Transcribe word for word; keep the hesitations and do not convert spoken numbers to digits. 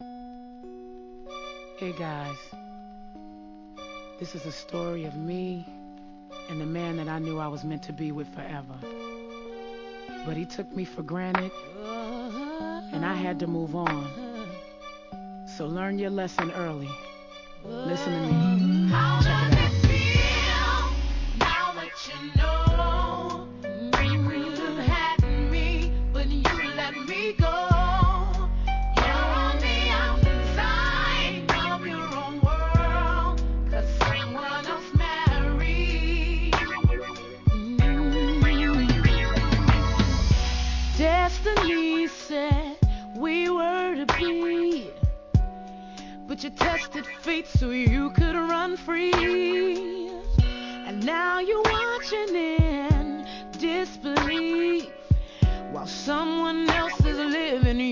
Hey guys, this is a story of me and the man that I knew I was meant to be with forever. But he took me for granted, and I had to move on. So learn your lesson early. Listen to me. How Check does it out. it feel now that you know you could have had me, but you let me go? You're on the outside of your own world, 'cause someone else married. Destiny said we were to be, but you tested fate so you could run free. And now you're watching in disbelief while someone else is living